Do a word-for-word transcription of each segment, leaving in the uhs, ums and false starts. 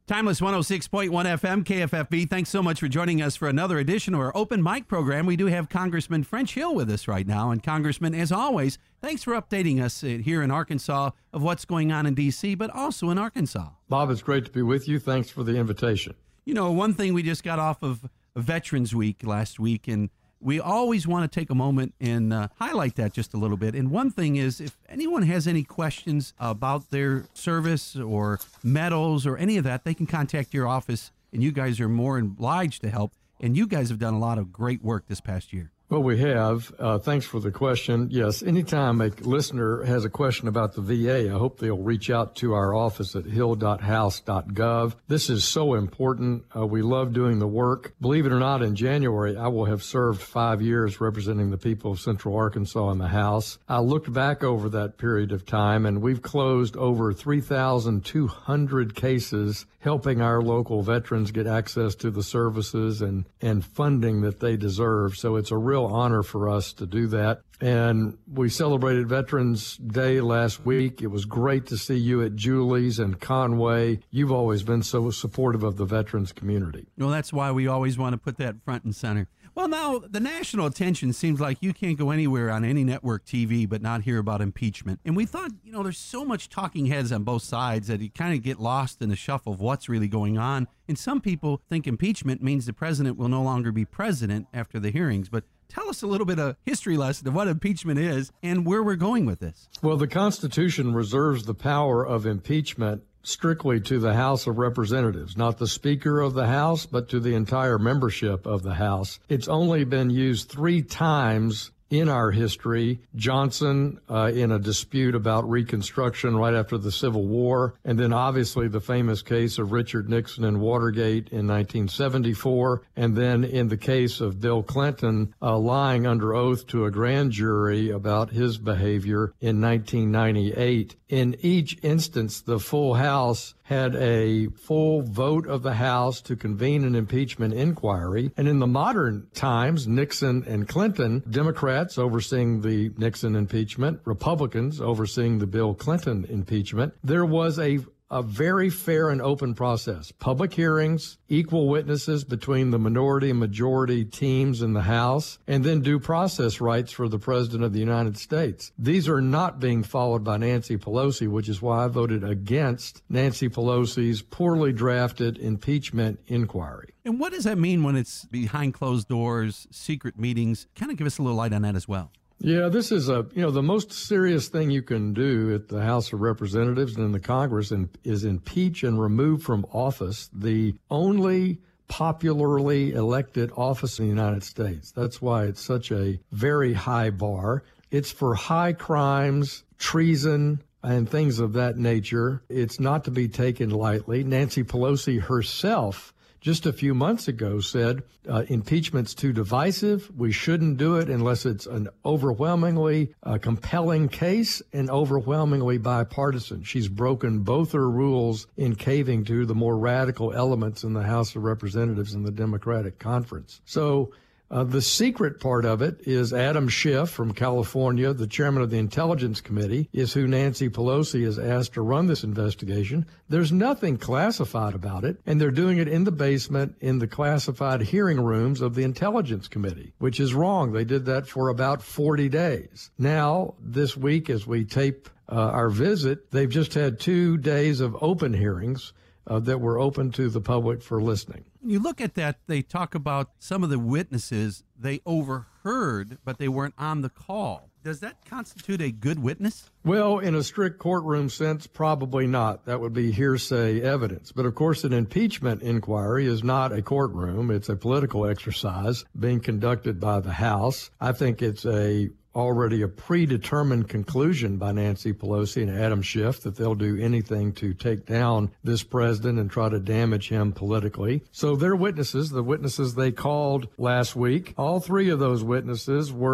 Timeless one oh six point one F M, K F F B. Thanks so much for joining us for another edition of our open mic program. We do have Congressman French Hill with us right now. And Congressman, as always, thanks for updating us here in Arkansas of what's going on in D C, but also in Arkansas. Bob, it's great to be with you. Thanks for the invitation. You know, one thing, we just got off of Veterans Week last week, and we always want to take a moment and uh, highlight that just a little bit. And one thing is, if anyone has any questions about their service or medals or any of that, they can contact your office, and you guys are more obliged to help. And you guys have done a lot of great work this past year. Well, we have. Uh, thanks for the question. Yes, anytime a listener has a question about the V A, I hope they'll reach out to our office at hill dot house dot gov. This is so important. Uh, we love doing the work. Believe it or not, in January, I will have served five years representing the people of Central Arkansas in the House. I looked back over that period of time, and we've closed over three thousand two hundred cases helping our local veterans get access to the services and, and funding that they deserve. So it's a real honor for us to do that. And we celebrated Veterans Day last week. It was great to see you at Julie's and Conway. You've always been so supportive of the veterans community. Well, that's why we always want to put that front and center. Well, now, the national attention seems like you can't go anywhere on any network T V but not hear about impeachment. And we thought, you know, there's so much talking heads on both sides that you kind of get lost in the shuffle of what's really going on. And some people think impeachment means the president will no longer be president after the hearings. But tell us a little bit of history lesson of what impeachment is and where we're going with this. Well, the Constitution reserves the power of impeachment strictly to the House of Representatives, not the Speaker of the House, but to the entire membership of the House. It's only been used three times in our history. Johnson uh, in a dispute about Reconstruction right after the Civil War, and then obviously the famous case of Richard Nixon and Watergate in nineteen seventy-four, and then in the case of Bill Clinton uh, lying under oath to a grand jury about his behavior in nineteen ninety-eight. In each instance, the full House had a full vote of the House to convene an impeachment inquiry. And in the modern times, Nixon and Clinton, Democrats overseeing the Nixon impeachment, Republicans overseeing the Bill Clinton impeachment, there was a a very fair and open process. Public hearings, equal witnesses between the minority and majority teams in the House, and then due process rights for the President of the United States. These are not being followed by Nancy Pelosi, which is why I voted against Nancy Pelosi's poorly drafted impeachment inquiry. And what does that mean when it's behind closed doors, secret meetings? Kind of give us a little light on that as well. Yeah, this is a, you know, the most serious thing you can do at the House of Representatives and in the Congress in, is impeach and remove from office the only popularly elected office in the United States. That's why it's such a very high bar. It's for high crimes, treason, and things of that nature. It's not to be taken lightly. Nancy Pelosi herself just a few months ago said uh, impeachment's too divisive. We shouldn't do it unless it's an overwhelmingly uh, compelling case and overwhelmingly bipartisan. She's broken both her rules in caving to the more radical elements in the House of Representatives and the Democratic Conference. So Uh, the secret part of it is Adam Schiff from California, the chairman of the Intelligence Committee, is who Nancy Pelosi has asked to run this investigation. There's nothing classified about it, and they're doing it in the basement in the classified hearing rooms of the Intelligence Committee, which is wrong. They did that for about forty days. Now, this week, as we tape uh, our visit, they've just had two days of open hearings uh, that were open to the public for listening. You look at that, they talk about some of the witnesses they overheard, but they weren't on the call. Does that constitute a good witness? Well, in a strict courtroom sense, probably not. That would be hearsay evidence. But of course, an impeachment inquiry is not a courtroom. It's a political exercise being conducted by the House. I think it's a already a predetermined conclusion by Nancy Pelosi and Adam Schiff that they'll do anything to take down this president and try to damage him politically. So their witnesses, the witnesses they called last week, all three of those witnesses were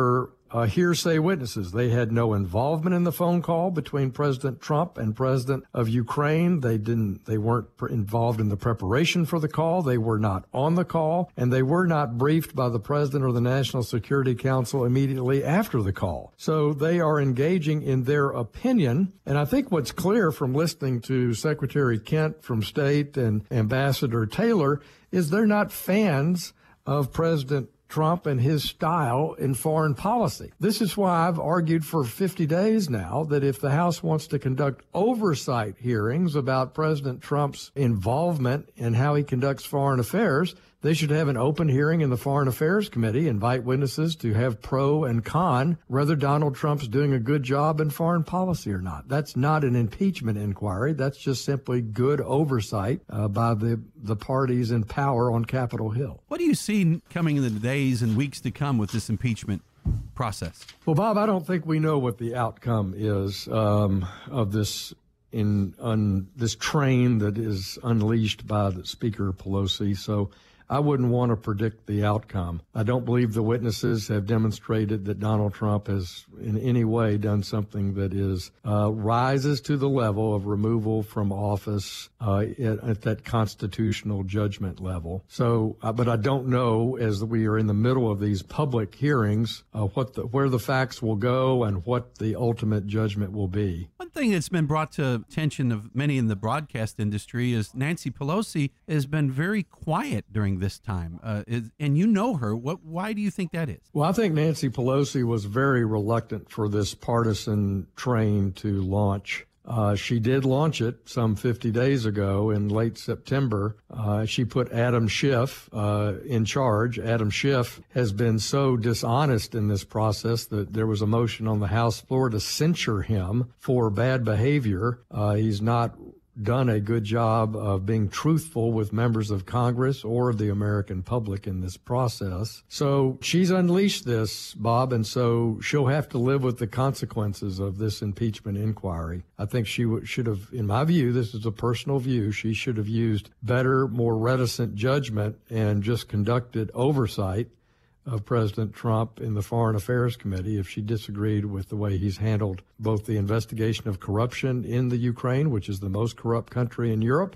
uh, hearsay witnesses. They had no involvement in the phone call between President Trump and President of Ukraine. They didn't. They weren't pr- involved in the preparation for the call. They were not on the call, and they were not briefed by the President or the National Security Council immediately after the call. So they are engaging in their opinion. And I think what's clear from listening to Secretary Kent from State and Ambassador Taylor is they're not fans of President Trump and his style in foreign policy. This is why I've argued for fifty days now that if the House wants to conduct oversight hearings about President Trump's involvement in how he conducts foreign affairs, they should have an open hearing in the Foreign Affairs Committee, invite witnesses to have pro and con whether Donald Trump's doing a good job in foreign policy or not. That's not an impeachment inquiry. That's just simply good oversight uh, by the, the parties in power on Capitol Hill. What do you see coming in the days and weeks to come with this impeachment process? Well, Bob, I don't think we know what the outcome is um, of this in un, this train that is unleashed by the Speaker Pelosi. So I wouldn't want to predict the outcome. I don't believe the witnesses have demonstrated that Donald Trump has in any way done something that is uh, rises to the level of removal from office uh, at, at that constitutional judgment level. So, uh, but I don't know, as we are in the middle of these public hearings, uh, what the, where the facts will go and what the ultimate judgment will be. One thing that's been brought to attention of many in the broadcast industry is Nancy Pelosi has been very quiet during this time, uh, is, and you know her. What? Why do you think that is? Well, I think Nancy Pelosi was very reluctant for this partisan train to launch. Uh, she did launch it some fifty days ago in late September. Uh, she put Adam Schiff uh, in charge. Adam Schiff has been so dishonest in this process that there was a motion on the House floor to censure him for bad behavior. Uh, he's not done a good job of being truthful with members of Congress or the American public in this process. So she's unleashed this, Bob, and so she'll have to live with the consequences of this impeachment inquiry. I think she w- should have, in my view, this is a personal view, she should have used better, more reticent judgment and just conducted oversight of President Trump in the Foreign Affairs Committee if she disagreed with the way he's handled both the investigation of corruption in the Ukraine, which is the most corrupt country in Europe,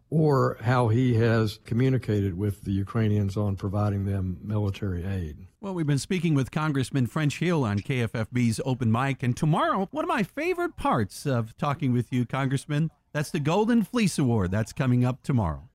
or how he has communicated with the Ukrainians on providing them military aid. Well, we've been speaking with Congressman French Hill on K F F B's Open Mic, and tomorrow, one of my favorite parts of talking with you, Congressman, that's the Golden Fleece Award. That's coming up tomorrow.